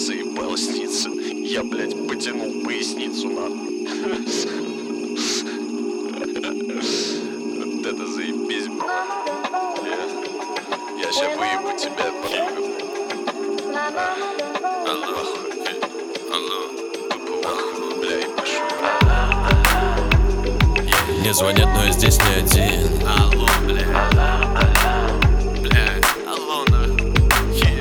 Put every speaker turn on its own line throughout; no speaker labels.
заебало снится. Я, блядь, потянул поясницу нахуй. Вот это заебись было. Я ща выебу тебя, алло, бля, и пошел.
Мне звонят, но я здесь не один.
Алло, бля. Бля, алло, нахуй.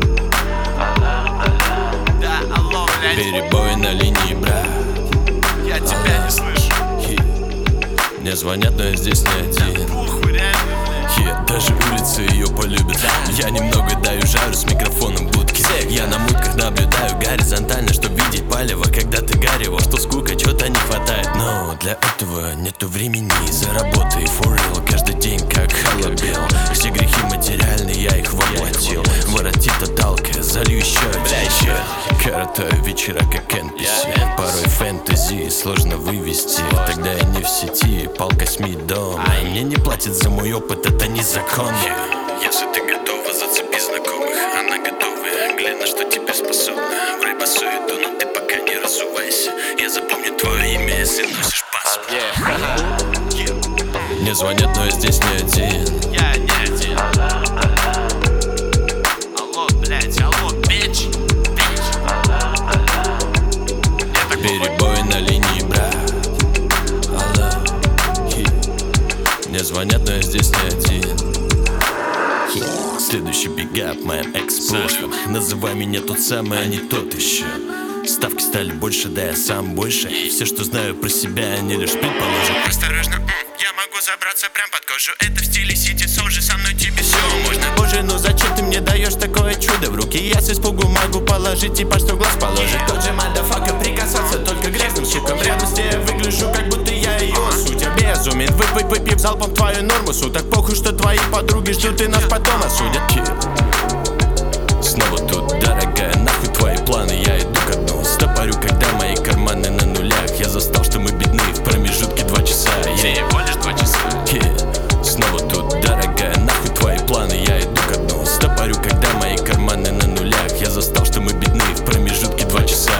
Да, алло, блядь.
Перебой на линии, брат.
Я тебя не слышу.
Мне звонят, но я здесь не один.
Похуй, реально, блядь.
Даже улицы ее полюбят. Я немного даю жару с микрофоном в будке. Я на мутках наблюдаю горизонтально, чтоб видеть палево, когда ты горело, что скука, чего-то не хватает. Но для этого нету времени. Заработай for real каждый день, как холодел. Все грехи материальные, я их воплотил. Воротит тоtalка, залью еще чаще. Коротаю вечера, как NPC. Порой фэнтези сложно вывести. Тогда я не в сети, палка СМИ дома. Мне не платят за мой опыт, это незаконно. Если ты готова, зацепи знакомых. Она готовая, глянь, на что теперь способна. В рэпасу иду, но ты пока не разувайся. Я запомню твое имя, если носишь паспорт. Мне звонят, но я здесь не один.
Я не один. Алло, блядь, алло, бич.
Перебой на линии, брат. Алло, мне звонят, но я здесь не один. Следующий бигап, моим экс-прошлым. Называй меня тот самый, а не тот еще. Ставки стали больше, да я сам больше. Все, что знаю про себя, они лишь предположат.
Осторожно, я могу забраться прям под кожу. Это в стиле City Soldier, со мной тебе все можно.
Боже, ну зачем ты мне даешь такое чудо в руки? Я с испугу могу положить, типа что в глаз положит. Тот же мадафака, прикасаться только грязным щеком. Рядом с ней выгляжу, как будто я ее суть. Безумен, выпив залпом твою норму. Так похуй, что твои подруги ждут и нас потом осудят. Снова тут, дорогая, нахуй твои планы, я иду ко дну. Стопорю, когда мои карманы на нулях. Я застал, что мы бедны в промежутке 2 часа.
Всего лишь 2 часа.
Снова тут, дорогая, нахуй твои планы, я иду ко дну. Стопорю, когда мои карманы на нулях. Я застал, что мы бедны в промежутке 2 часа.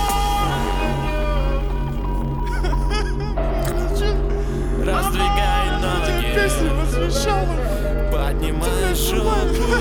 Раздвигай ноги,
Песня посвящала.
поднимай жопу.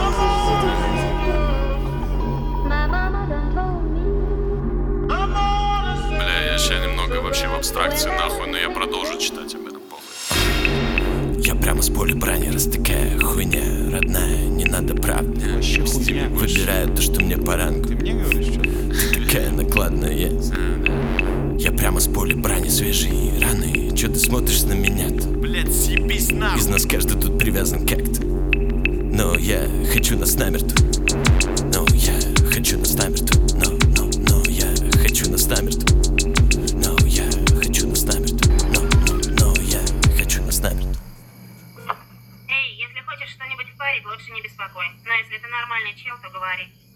Бля, я ща немного вообще в абстракции нахуй, но я продолжу читать об этом, похуй.
Я прямо с поля брани, раз такая хуйня родная, не надо правда. Выбираю то, что мне по рангу.
Ты мне говоришь, что?
Ты такая накладная. Я прямо с поля брани, свежие раны. Чё ты смотришь на меня-то?
Блядь, съебись нахуй.
Из нас каждый тут привязан как-то. Но я хочу нас намертво. Но я хочу нас намертво. Но я хочу нас намертво. Но я хочу нас намертво. Но я хочу нас намертво.
Эй, если хочешь что-нибудь впарить, лучше не беспокой. Но если ты нормальный чел, то говори.